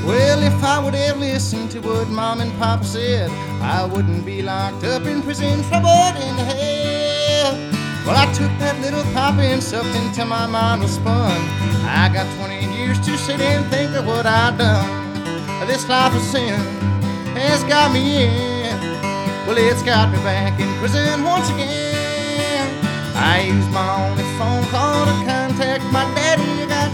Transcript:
Well, if I would have listened to what Mom and Papa said, I wouldn't be locked up in prison, troubled in hell. Well, I took that little pop and sucked until my mind was spun. I got 20 years to sit and think of what I've done. This life of sin has got me in. Well, it's got me back in prison once again. I used my only phone call to contact my daddy